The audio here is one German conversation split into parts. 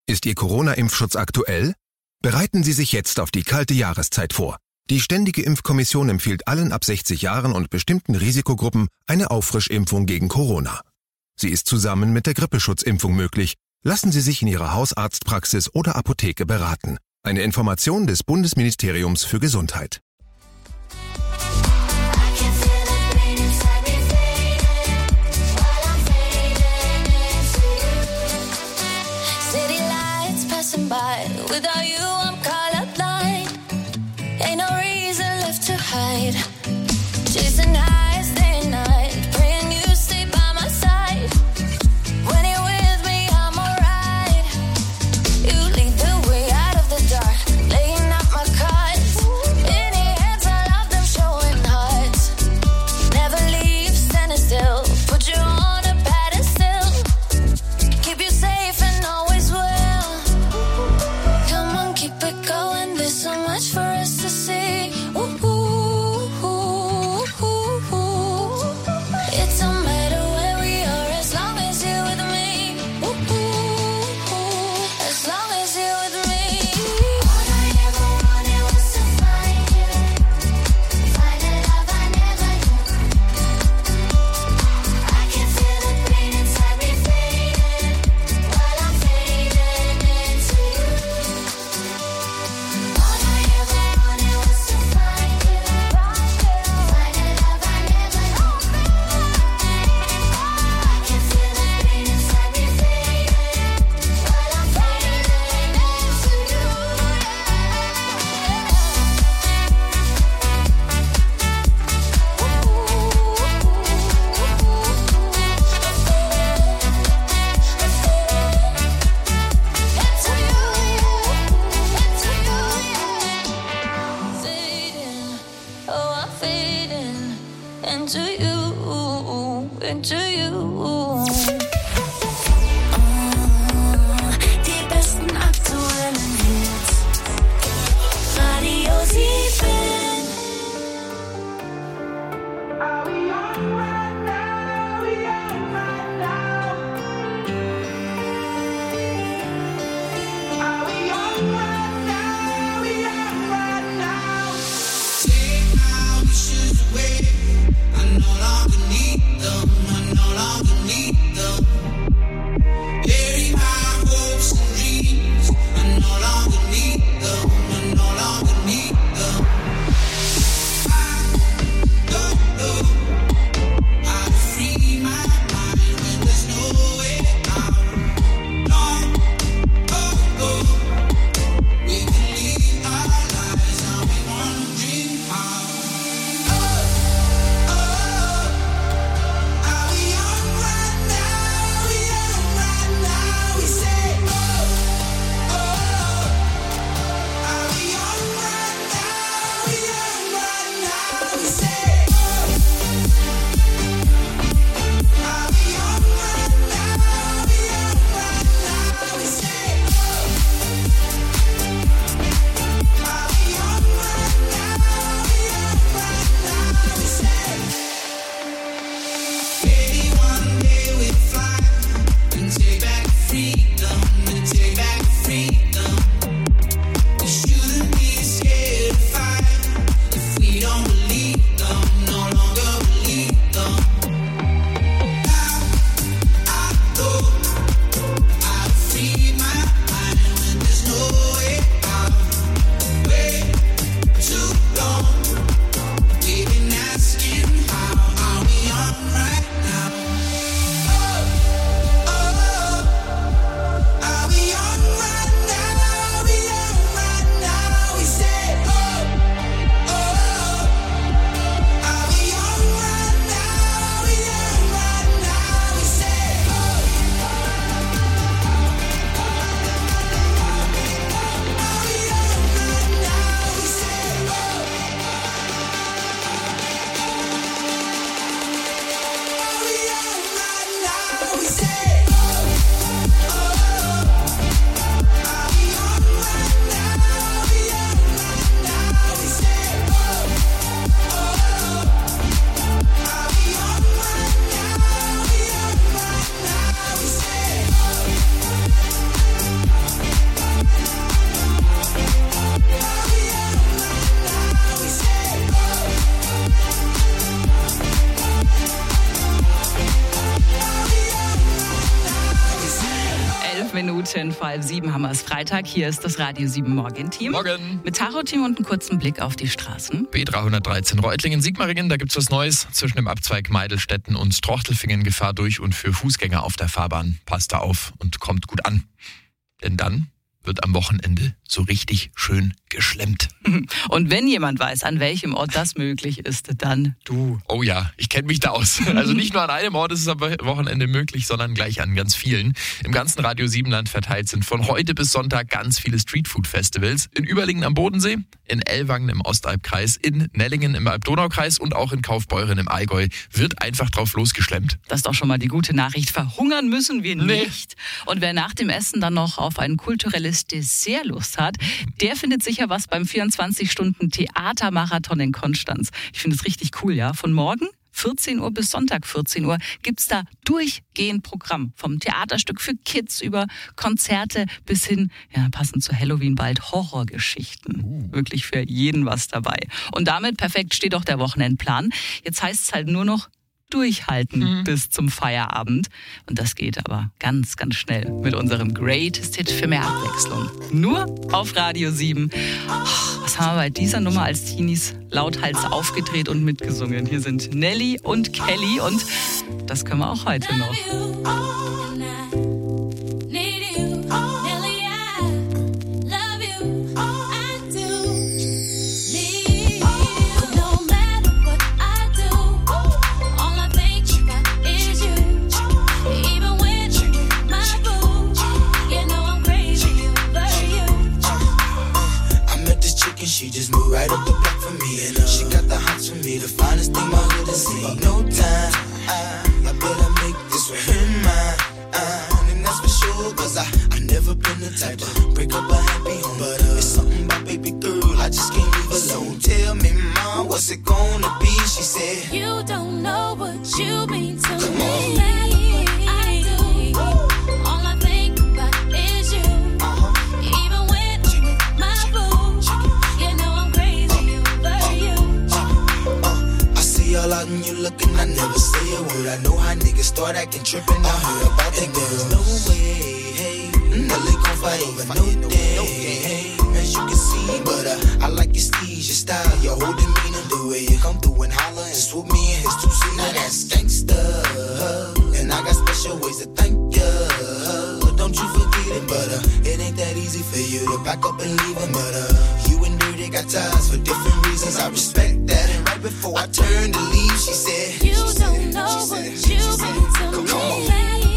Ist Ihr Corona-Impfschutz aktuell? Bereiten Sie sich jetzt auf die kalte Jahreszeit vor. Die Ständige Impfkommission empfiehlt allen ab 60 Jahren und bestimmten Risikogruppen eine Auffrischimpfung gegen Corona. Sie ist zusammen mit der Grippeschutzimpfung möglich. Lassen Sie sich in Ihrer Hausarztpraxis oder Apotheke beraten. Eine Information des Bundesministeriums für Gesundheit. Without you, I'm colorblind. Ain't no reason left to hide. Chasing highs day and night, praying you stay by my side. When you're with me, I'm alright. You lead the way out of the dark, laying out my cards. In your hands, I love them showing hearts. Never leave standing still, put you on a pedestal. Keep you safe and always will. Keep it going, there's so much for us to see. Ooh, ooh, ooh, ooh, ooh. It don't matter where we are as long as you're with me. Ooh, ooh, ooh, as long as you're with me. All I ever wanted was to find you, find a love I never knew. I can feel the pain inside me fading, while I'm fading into you. Into you. Die besten aktuellen Hits. Radio 7. Are we on right now? We on right now? Are we on right now? We on right now? Take all the shoes away. I no longer need them. I know Minuten vor 6:30 haben wir es Freitag. Hier ist das Radio 7 Morgen-Team. Morgen. Mit Tacho-Team und einem kurzen Blick auf die Straßen. B313 Reutlingen-Sigmaringen, da gibt's was Neues. Zwischen dem Abzweig Meidelstetten und Trochtelfingen Gefahr durch und für Fußgänger auf der Fahrbahn. Passt da auf und kommt gut an. Denn dann wird am Wochenende so richtig schön geschlemmt. Und wenn jemand weiß, an welchem Ort das möglich ist, dann du. Oh ja, ich kenne mich da aus. Also nicht nur an einem Ort ist es am Wochenende möglich, sondern gleich an ganz vielen. Im ganzen Radio 7-Land verteilt sind von heute bis Sonntag ganz viele Streetfood-Festivals. In Überlingen am Bodensee, in Ellwangen im Ostalbkreis, in Nellingen im Alb-Donau-Kreis und auch in Kaufbeuren im Allgäu wird einfach drauf losgeschlemmt. Das ist doch schon mal die gute Nachricht. Verhungern müssen wir nicht. Und wer nach dem Essen dann noch auf ein kulturelles Dessert Lust hat, der findet sicher was beim 24-Stunden-Theatermarathon in Konstanz. Ich finde es richtig cool, ja. Von morgen 14 Uhr bis Sonntag 14 Uhr gibt's da durchgehend Programm. Vom Theaterstück für Kids über Konzerte bis hin, ja, passend zu Halloween bald, Horrorgeschichten. Wirklich für jeden was dabei. Und damit perfekt steht auch der Wochenendplan. Jetzt heißt es halt nur noch durchhalten bis zum Feierabend. Und das geht aber ganz, ganz schnell mit unserem Greatest Hit für mehr Abwechslung. Nur auf Radio 7. Was haben wir bei dieser Nummer als Teenies lauthals aufgedreht und mitgesungen? Hier sind Nelly und Kelly und das können wir auch heute noch. She just moved right up the block for me, and she got the hots for me, the finest thing my hood has seen. No time, I better make this for him mine, and that's for sure, cause I never been the type to break up a happy home, but it's something about baby girl, I just can't leave alone. Tell me, mom, what's it gonna be? She said, you don't know what you mean to me. All out and you looking, I never say a word. I know how niggas start acting trippin'. I heard about that girl. There's no way, hey, Nelly gon' fight over no day, hey, as you can see. But I like your steez, your style, your whole demeanor, the way you come through and holler and swoop me in his two-seater. Now that's gangsta, and I got special ways to thank ya. Don't you forget it, but it ain't that easy for you to back up and leave him. But you and Dirty got ties for different reasons. I respect that. And right before I turned to leave, she said, you don't know what you mean to me. Come on.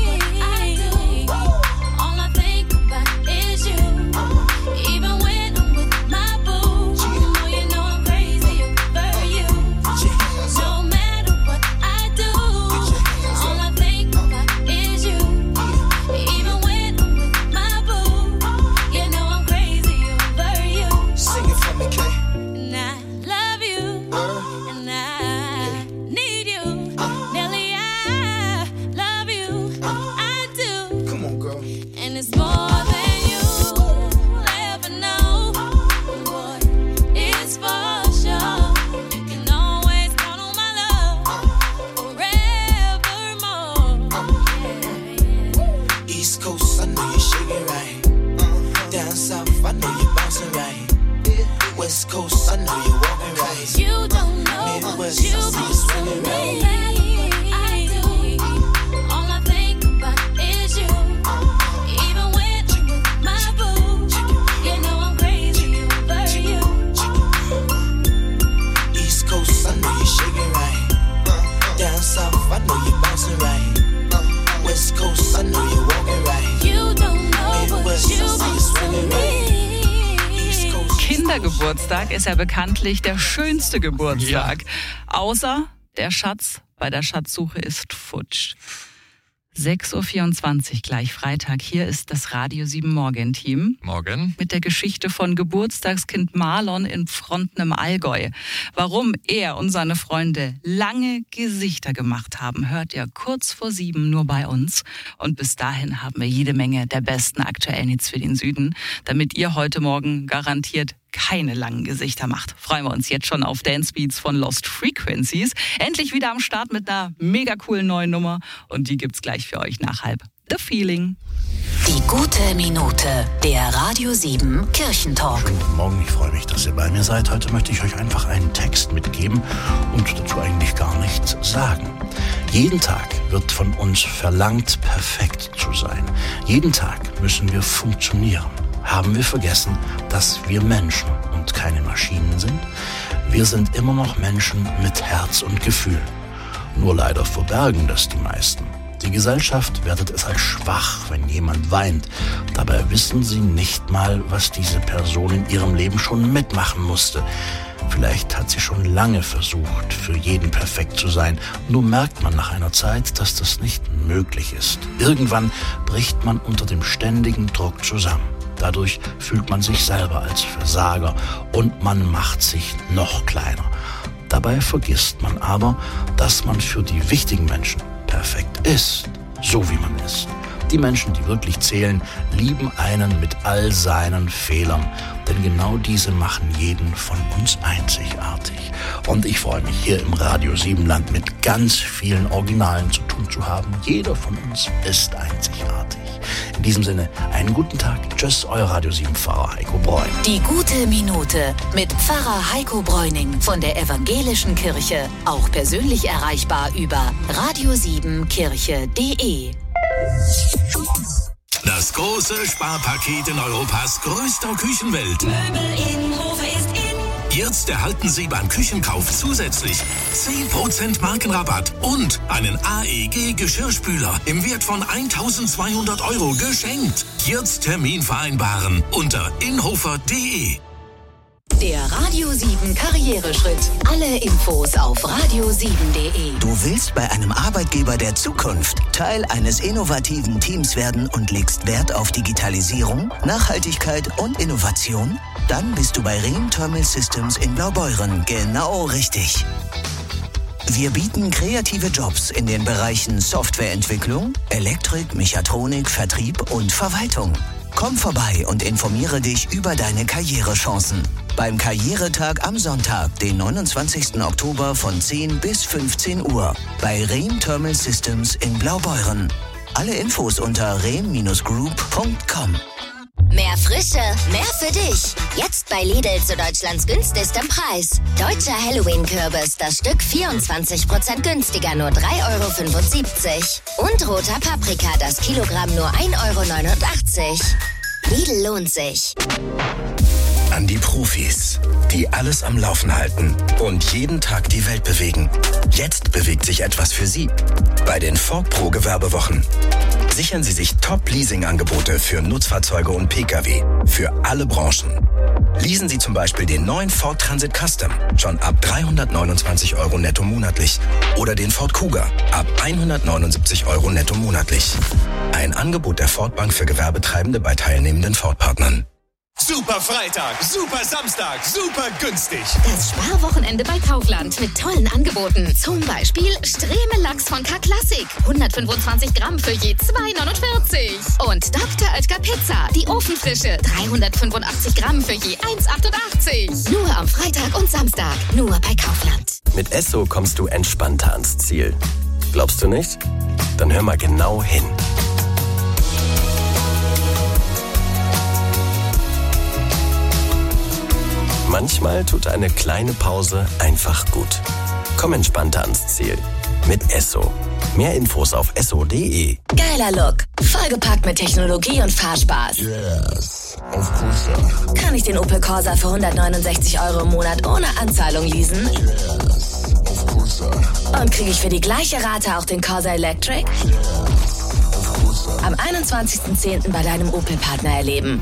All I think about is you. Even when I'm with my boo, you know I'm crazy over you. No matter what I do, all I think about is you. Even when I'm with my boo, you know I'm crazy over you. Sing it for me, Kay. And I love you, and I need you. Nelly, I love you, I do. Come on, girl. And it's more than you'll ever know. Boy, it's for sure. You can always count on my love forevermore. Yeah. East Coast, I know you're shaking right. Down south, I know you're bouncing right. West Coast, I know you're walking right. You don't know Midwest, what you mean to me. I do. All I think about is you. Even when I'm with my boo, you know I'm crazy over you. East Coast, I know you're shaking right. Down south, I know you're bouncing right. West Coast, I know you're walking right. You don't know what you mean to me. Kindergeburtstag ist ja bekanntlich der schönste Geburtstag. Außer der Schatz bei der Schatzsuche ist futsch. 6:24 Uhr, gleich Freitag. Hier ist das Radio 7 Morgen-Team. Morgen. Mit der Geschichte von Geburtstagskind Marlon in Fronten im Allgäu. Warum er und seine Freunde lange Gesichter gemacht haben, hört ihr kurz vor 7 nur bei uns. Und bis dahin haben wir jede Menge der besten aktuellen Hits für den Süden, damit ihr heute Morgen garantiert keine langen Gesichter macht. Freuen wir uns jetzt schon auf Dance Beats von Lost Frequencies. Endlich wieder am Start mit einer mega coolen neuen Nummer und die gibt's gleich für euch nach 6:30. The Feeling. Die gute Minute, der Radio 7 Kirchentalk. Schönen guten Morgen, ich freue mich, dass ihr bei mir seid. Heute möchte ich euch einfach einen Text mitgeben und dazu eigentlich gar nichts sagen. Jeden Tag wird von uns verlangt, perfekt zu sein. Jeden Tag müssen wir funktionieren. Haben wir vergessen, dass wir Menschen und keine Maschinen sind? Wir sind immer noch Menschen mit Herz und Gefühl. Nur leider verbergen das die meisten. Die Gesellschaft wertet es als schwach, wenn jemand weint. Dabei wissen sie nicht mal, was diese Person in ihrem Leben schon mitmachen musste. Vielleicht hat sie schon lange versucht, für jeden perfekt zu sein. Nur merkt man nach einer Zeit, dass das nicht möglich ist. Irgendwann bricht man unter dem ständigen Druck zusammen. Dadurch fühlt man sich selber als Versager und man macht sich noch kleiner. Dabei vergisst man aber, dass man für die wichtigen Menschen perfekt ist, so wie man ist. Die Menschen, die wirklich zählen, lieben einen mit all seinen Fehlern. Denn genau diese machen jeden von uns einzigartig. Und ich freue mich, hier im Radio 7 Land mit ganz vielen Originalen zu tun zu haben. Jeder von uns ist einzigartig. In diesem Sinne, einen guten Tag. Tschüss, euer Radio 7 Pfarrer Heiko Bräuning. Die gute Minute mit Pfarrer Heiko Bräuning von der Evangelischen Kirche. Auch persönlich erreichbar über radio7kirche.de. Das große Sparpaket in Europas größter Küchenwelt. Möbel in Hofe ist in. Jetzt erhalten Sie beim Küchenkauf zusätzlich 10% Markenrabatt und einen AEG-Geschirrspüler im Wert von 1.200 € geschenkt. Jetzt Termin vereinbaren unter inhofer.de. Der Radio 7 Karriereschritt. Alle Infos auf radio7.de. Du willst bei einem Arbeitgeber der Zukunft Teil eines innovativen Teams werden und legst Wert auf Digitalisierung, Nachhaltigkeit und Innovation? Dann bist du bei Rheem Thermal Systems in Blaubeuren genau richtig. Wir bieten kreative Jobs in den Bereichen Softwareentwicklung, Elektrik, Mechatronik, Vertrieb und Verwaltung. Komm vorbei und informiere dich über deine Karrierechancen. Beim Karrieretag am Sonntag, den 29. Oktober von 10 bis 15 Uhr bei Rheem Thermal Systems in Blaubeuren. Alle Infos unter rheem-group.com. Mehr Frische, mehr für dich. Jetzt bei Lidl zu Deutschlands günstigstem Preis. Deutscher Halloween-Kürbis, das Stück 24% günstiger, nur 3,75 €. Und roter Paprika, das Kilogramm nur 1,89 €. Lidl lohnt sich. An die Profis, die alles am Laufen halten und jeden Tag die Welt bewegen. Jetzt bewegt sich etwas für Sie. Bei den Ford Pro Gewerbewochen. Sichern Sie sich Top-Leasing-Angebote für Nutzfahrzeuge und Pkw. Für alle Branchen. Leasen Sie zum Beispiel den neuen Ford Transit Custom schon ab 329 € netto monatlich. Oder den Ford Kuga ab 179 € netto monatlich. Ein Angebot der Ford Bank für Gewerbetreibende bei teilnehmenden Ford-Partnern. Super Freitag, super Samstag, super günstig. Das Sparwochenende bei Kaufland mit tollen Angeboten. Zum Beispiel Stremel Lachs von K-Classic. 125 Gramm für je 2,49 €. Und Dr. Oetker Pizza, die Ofenfrische. 385 Gramm für je 1,88 €. Nur am Freitag und Samstag. Nur bei Kaufland. Mit Esso kommst du entspannter ans Ziel. Glaubst du nicht? Dann hör mal genau hin. Manchmal tut eine kleine Pause einfach gut. Komm entspannter ans Ziel. Mit Esso. Mehr Infos auf esso.de. Geiler Look. Vollgepackt mit Technologie und Fahrspaß. Yes, of course. Kann ich den Opel Corsa für 169 € im Monat ohne Anzahlung leasen? Yes, of course. Und kriege ich für die gleiche Rate auch den Corsa Electric? Yes, of course. Am 21.10. bei deinem Opel-Partner erleben.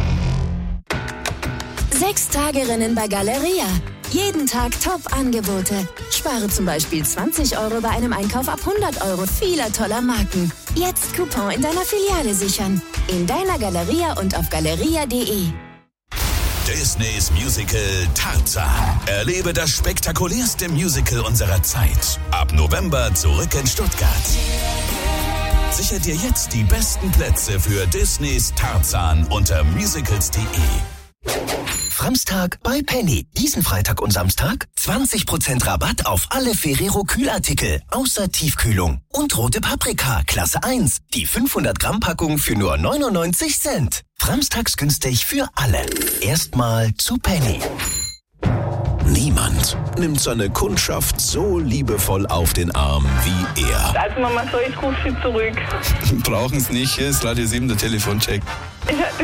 6-Tage-Rennen bei Galeria. Jeden Tag Top-Angebote. Spare zum Beispiel 20 € bei einem Einkauf ab 100 € vieler toller Marken. Jetzt Coupon in deiner Filiale sichern. In deiner Galeria und auf galeria.de. Disneys Musical Tarzan. Erlebe das spektakulärste Musical unserer Zeit. Ab November zurück in Stuttgart. Sichere dir jetzt die besten Plätze für Disneys Tarzan unter musicals.de. Framstag bei Penny. Diesen Freitag und Samstag 20% Rabatt auf alle Ferrero Kühlartikel, außer Tiefkühlung. Und rote Paprika, Klasse 1. Die 500 Gramm Packung für nur 99 Cent. Framstags günstig für alle. Erstmal zu Penny. Niemand nimmt seine Kundschaft so liebevoll auf den Arm wie er. Also Mama, so, ich rufe Sie zurück. Brauchen es nicht, hier ist Radio 7 der Telefoncheck.